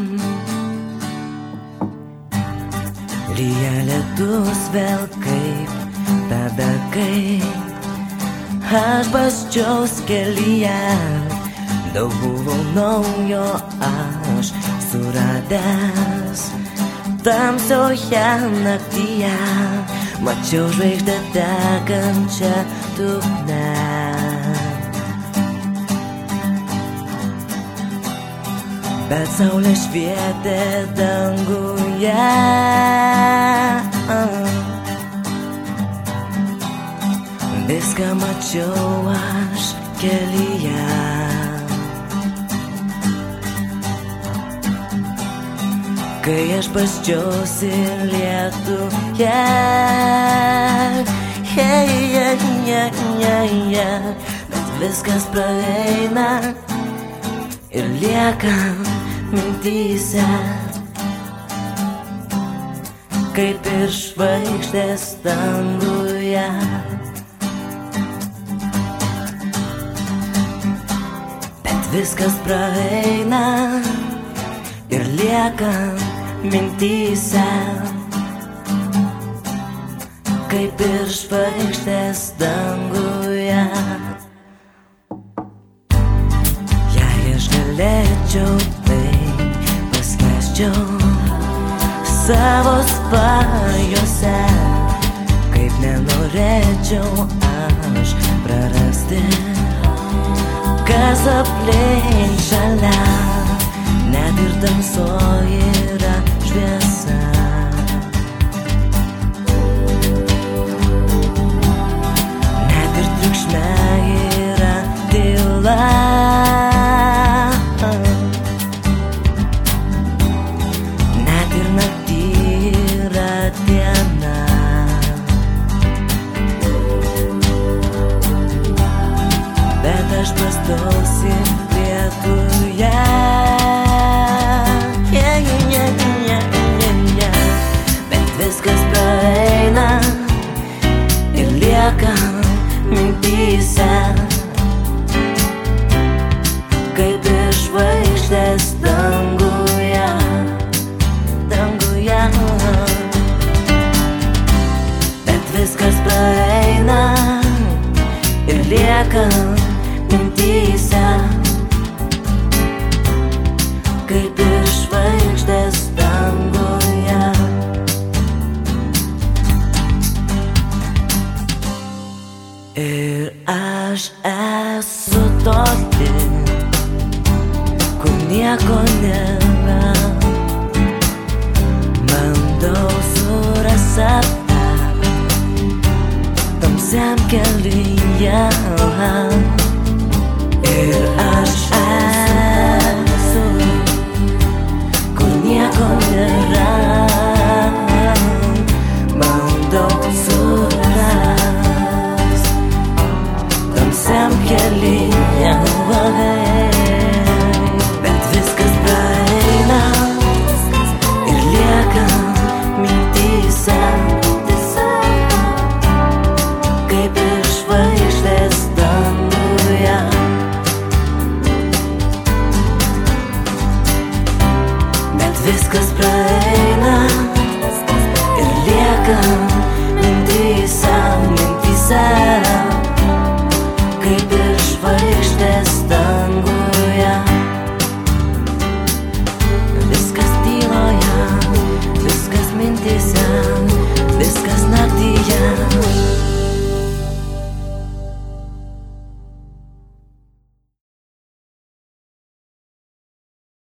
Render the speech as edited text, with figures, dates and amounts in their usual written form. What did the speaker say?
Lyja lietus vėl kaip tada, kai aš basčiaus kelyje. Daug buvau naujo aš suradęs. Tamsioje naktyje mačiau žvaigždę tekančią dugne. Bet saulė švietė danguje. Viską mačiau aš kelyje. Kai aš basčiausi lietuje. Bet viskas praeina ir lieka mintyse, kaip ir žvaigždės danguje. Bet viskas praeina ir lieka mintyse, kaip ir žvaigždės danguje. Jei aš galėčiau, tai paskęsčiau savo svajose, kaip nenorėčiau aš prarasti, kas aplink šalia. Net ir tamsoje yra šviesa. Net ir triukšme yra tyla. Net ir naktį yra diena. Bet aš bastausi lietuje. Viskas praeina ir lieka mintyse, kaip ir žvaigždės danguje. Bet viskas praeina ir lieka mintyse, kaip ir žvaigždės danguje. Ir aš esu toli, kur nieko nėra. Bandau surast save tamsiam kelyje. Ir aš esu, kur nieko nėra. Bandau surast tamsiam kelyje. Bet viskas praeina ir lieka mintyse, kaip ir žvaigždės danguje. Bet viskas praeina ir lieka